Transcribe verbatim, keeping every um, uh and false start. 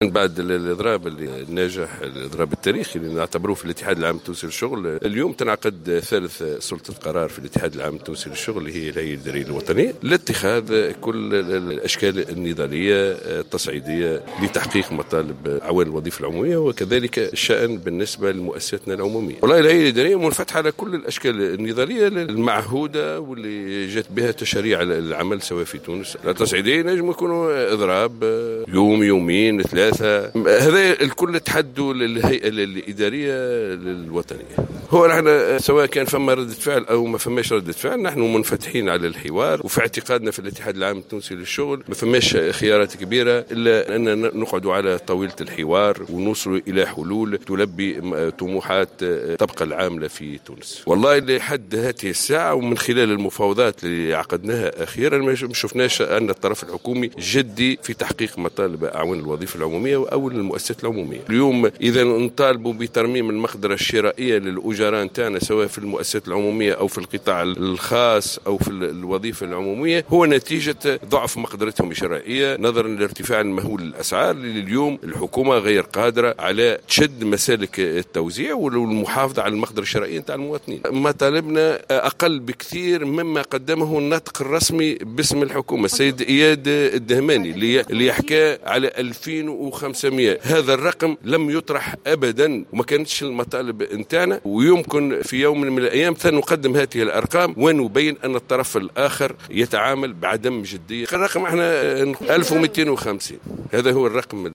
من بعد الإضراب اللي الناجح، الإضراب التاريخي اللي نعتبروه في الاتحاد العام التونسي للشغل، اليوم تنعقد ثالث سلطة قرار في الاتحاد العام التونسي للشغل اللي هي الهيئة الإدارية الوطنية لاتخاذ كل الأشكال النضالية التصعيدية لتحقيق مطالب عوائل الوظيفة العمومية، وكذلك الشأن بالنسبة لمؤسساتنا العمومية. والله الهيئة الإدارية منفتحة على كل الأشكال النضالية المعهودة واللي جات بها تشريع العمل سواء في تونس. التصعيدية ينجم يكونوا إضراب يوم يومين ثلاثة، هذا الكل تحدوا للهيئة الإدارية الوطنية. هو نحن سواء كان فما ردة فعل أو ما فماش ردة فعل، نحن منفتحين على الحوار، وفي اعتقادنا في الاتحاد العام التونسي للشغل ما فماش خيارات كبيرة إلا أن نقعد على طاولة الحوار ونوصلوا إلى حلول تلبي طموحات تبقى العاملة في تونس. والله لحد هذه الساعة ومن خلال المفاوضات اللي عقدناها أخيرا ما شفناش أن الطرف الحكومي جدي في تحقيق مطالب أعوان الوظيفة العمومية أو المؤسسات العمومية. اليوم إذا نطالبوا بترميم المقدرة الشرائية للأجراء تاعنا سواء في المؤسسات العمومية أو في القطاع الخاص أو في الوظيفة العمومية، هو نتيجة ضعف مقدرتهم الشرائية نظرا لارتفاع المهول الأسعار اللي اليوم الحكومة غير قادرة على تشد مسالك التوزيع والمحافظة على المقدرة الشرائية نتاع المواطنين. مطالبنا أقل بكثير مما قدمه الناطق الرسمي باسم الحكومة السيد إياد الدهماني اللي يحكى على ألفين وخمسمائة. هذا الرقم لم يطرح أبدا وما كانتش المطالب نتاعنا، ويمكن في يوم من الأيام سنقدم هذه الأرقام ونبين أن الطرف الآخر يتعامل بعدم جدية. الرقم احنا ألف ومئتين وخمسين، هذا هو الرقم.